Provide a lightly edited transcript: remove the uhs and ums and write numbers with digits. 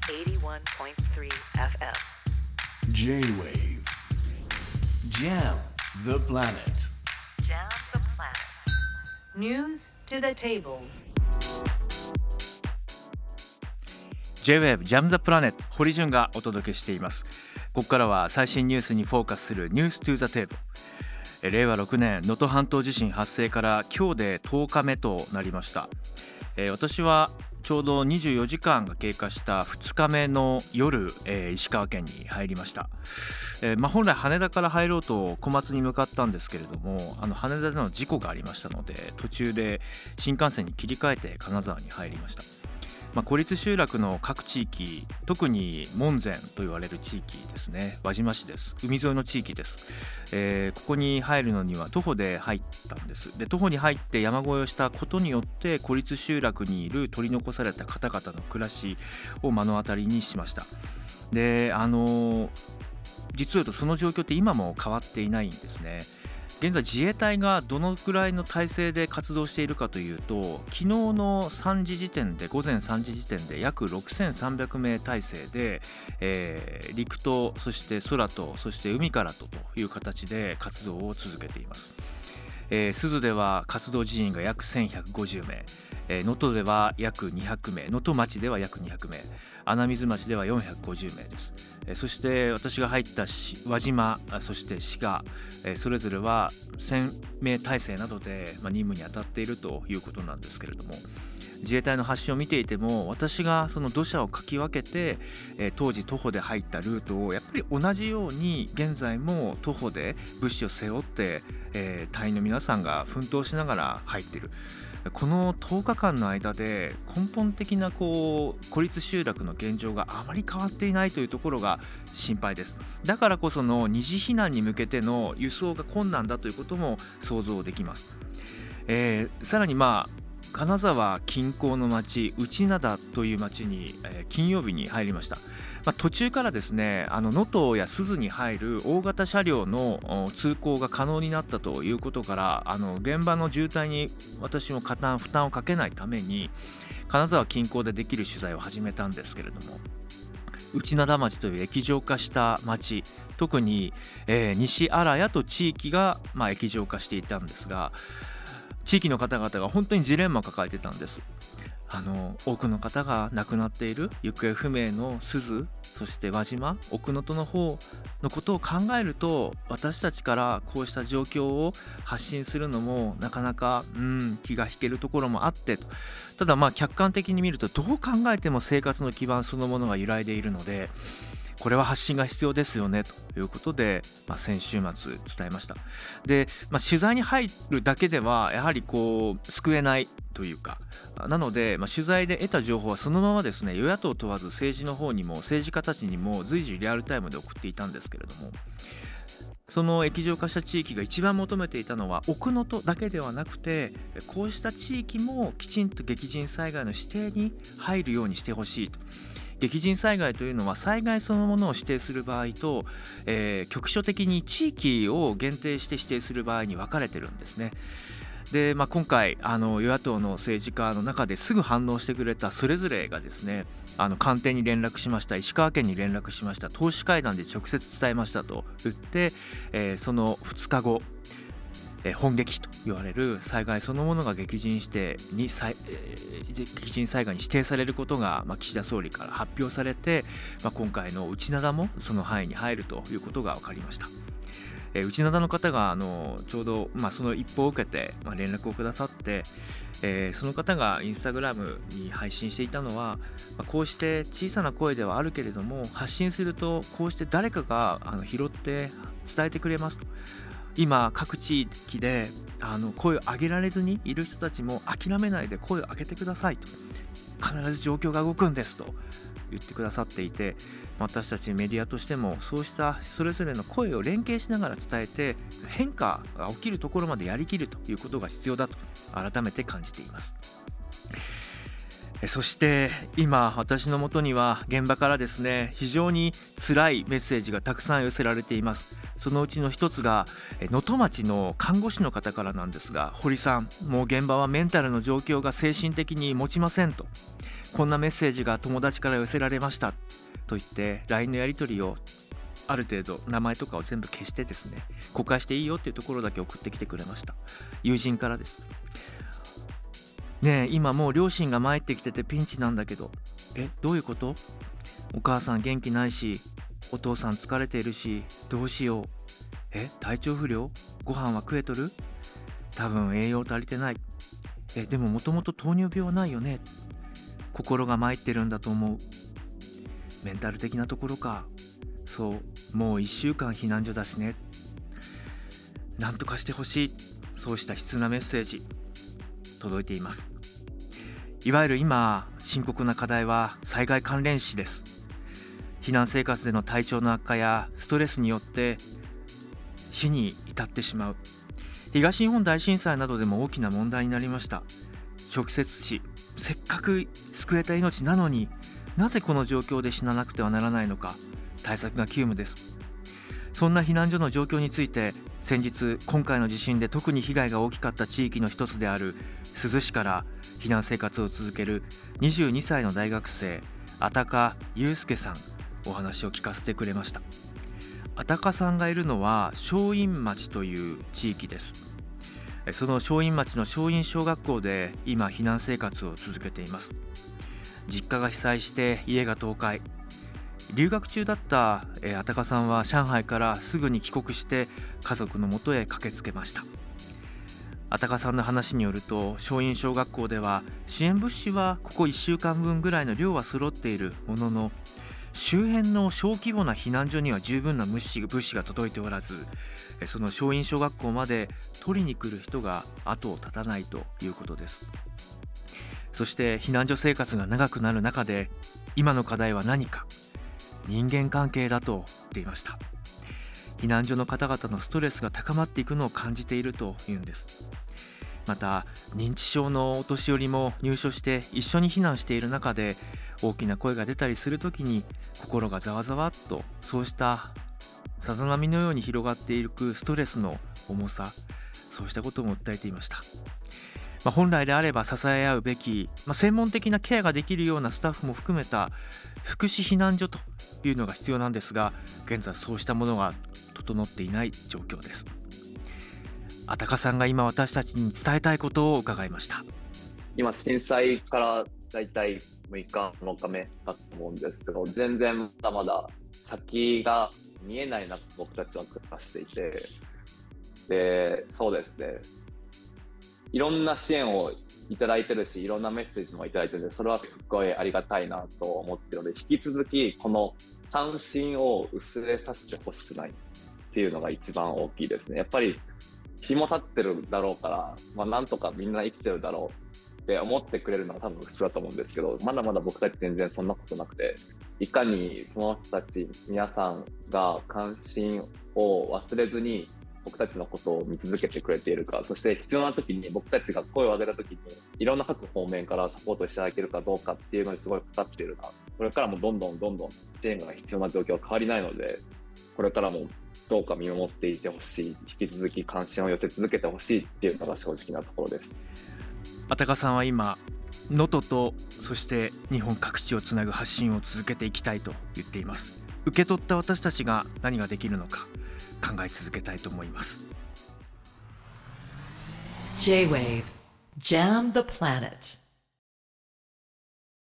81.3 FM J-Wave Jam the planet. Jam the planet. News to the table. J-Wave Jam the Planet 堀潤がお届けしています。ここからは最新ニュースにフォーカスする News to the Table。令和6年能登半島地震発生から今日で10日目となりました。私はちょうど24時間が経過した2日目の夜、石川県に入りました。本来羽田から入ろうと小松に向かったんですけれども、羽田での事故がありましたので、途中で新幹線に切り替えて金沢に入りました。孤立集落の各地域、特に門前と言われる地域ですね、輪島市です。海沿いの地域です。ここに入るのには徒歩で入ったんです。で、徒歩に入って山越えをしたことによって孤立集落にいる取り残された方々の暮らしを目の当たりにしました。で、実を言うとその状況って今も変わっていないんですね。現在自衛隊がどのくらいの体制で活動しているかというと、昨日の午前3時時点で約6300名体制で、陸とそして空とそして海からという形で活動を続けています。珠洲では活動人員が約1150名、能登では約200名、能登町では約200名、穴水町では450名です。そして私が入った輪島、そして滋賀、それぞれは1000名体制などで任務に当たっているということなんですけれども、自衛隊の発信を見ていても、私がその土砂をかき分けて、当時徒歩で入ったルートをやっぱり同じように現在も徒歩で物資を背負って、隊員の皆さんが奮闘しながら入っている。この10日間の間で根本的な孤立集落の現状があまり変わっていないというところが心配です。だからこその二次避難に向けての輸送が困難だということも想像できます。さらに金沢近郊の町内灘という町に、金曜日に入りました。途中からですね、能登や珠洲に入る大型車両の通行が可能になったということから、現場の渋滞に私も負担をかけないために金沢近郊でできる取材を始めたんですけれども、内灘町という液状化した町、特に、西新谷と地域が、液状化していたんですが、地域の方々が本当にジレンマを抱えてたんです。多くの方が亡くなっている行方不明の珠洲、そして輪島、奥能登の方のことを考えると、私たちからこうした状況を発信するのもなかなか気が引けるところもあってと。ただ客観的に見ると、どう考えても生活の基盤そのものが揺らいでいるので、これは発信が必要ですよねということで、先週末伝えました。で、取材に入るだけではやはり救えないというか、なので、取材で得た情報はそのままですね、与野党問わず政治の方にも政治家たちにも随時リアルタイムで送っていたんですけれども、その液状化した地域が一番求めていたのは奥能登だけではなくて、こうした地域もきちんと激甚災害の指定に入るようにしてほしいと。激甚災害というのは災害そのものを指定する場合と、局所的に地域を限定して指定する場合に分かれてるんですね。で、今回与野党の政治家の中ですぐ反応してくれたそれぞれがですね、官邸に連絡しました、石川県に連絡しました、党首会談で直接伝えましたと言って、その2日後、本激と言われる災害そのものが激甚災害に指定されることが、岸田総理から発表されて、今回の内灘もその範囲に入るということが分かりました。内灘の方がちょうど、その一報を受けて、連絡をくださって、その方がインスタグラムに配信していたのは、こうして小さな声ではあるけれども発信すると、こうして誰かが拾って伝えてくれますと。今各地域で声を上げられずにいる人たちも諦めないで声を上げてくださいと、必ず状況が動くんですと言ってくださっていて、私たちメディアとしてもそうしたそれぞれの声を連携しながら伝えて、変化が起きるところまでやりきるということが必要だと改めて感じています。そして今私のもとには現場からですね、非常に辛いメッセージがたくさん寄せられています。そのうちの一つが能登町の看護師の方からなんですが、堀さん、もう現場はメンタルの状況が精神的に持ちませんと。 こんなメッセージが友達から寄せられましたと言って LINE のやり取りをある程度名前とかを全部消してですね、公開していいよっていうところだけ送ってきてくれました。友人からです。ねえ、今もう両親が参ってきててピンチなんだけど、どういうこと？お母さん元気ないし、お父さん疲れているし、どうしよう。体調不良？ご飯は食えとる？多分栄養足りてない。でももともと糖尿病はないよね。心が参ってるんだと思う。メンタル的なところか。そう、もう1週間避難所だしね。なんとかしてほしい。そうした悲痛なメッセージ届いています。いわゆる今深刻な課題は災害関連死です。避難生活での体調の悪化やストレスによって死に至ってしまう。東日本大震災などでも大きな問題になりました。直接死、せっかく救えた命なのになぜこの状況で死ななくてはならないのか、対策が急務です。そんな避難所の状況について先日、今回の地震で特に被害が大きかった地域の一つである珠洲市から避難生活を続ける22歳の大学生あたかゆうすけさん、お話を聞かせてくれました。あたかさんがいるのは正院町という地域です。その正院町の正院小学校で今避難生活を続けています。実家が被災して家が倒壊、留学中だったあたかさんは上海からすぐに帰国して家族のもとへ駆けつけました。あたかさんの話によると、正院小学校では支援物資はここ1週間分ぐらいの量は揃っているものの、周辺の小規模な避難所には十分な物資が届いておらず、その正院小学校まで取りに来る人が後を絶たないということです。そして避難所生活が長くなる中で今の課題は何か、人間関係だと言っていました。避難所の方々のストレスが高まっていくのを感じているというんです。また認知症のお年寄りも入所して一緒に避難している中で大きな声が出たりするときに心がざわざわっと、そうしたさざ波のように広がっていくストレスの重さ、そうしたことも訴えていました。本来であれば支え合うべき、専門的なケアができるようなスタッフも含めた福祉避難所というのが必要なんですが、現在そうしたものが整っていない状況です。あたかさんが今私たちに伝えたいことを伺いました。 今震災からだいたい6日7日目だと思うんですけど、全然まだまだ先が見えないなと僕たちは暮らしていて、でそうですね、いろんな支援をいただいてるし、いろんなメッセージもいただいてるので、それはすごいありがたいなと思ってるので、引き続きこの関心を薄れさせてほしくないっていうのが一番大きいですね。やっぱり日も経ってるだろうから、なんとかみんな生きてるだろうって思ってくれるのが多分普通だと思うんですけど、まだまだ僕たち全然そんなことなくて、いかにその人たち皆さんが関心を忘れずに僕たちのことを見続けてくれているか、そして必要な時に僕たちが声を上げた時にいろんな各方面からサポートしていただけるかどうかっていうのにすごいかかっているな。これからもどんどん支援が必要な状況は変わりないので、これからもどうか見守っていてほしい、引き続き関心を寄せ続けてほしいっていうのが正直なところです。 あたかさんは今能登とそして日本各地をつなぐ発信を続けていきたいと言っています。受け取った私たちが何ができるのか考え続けたいと思います。 J-Wave Jam the Planet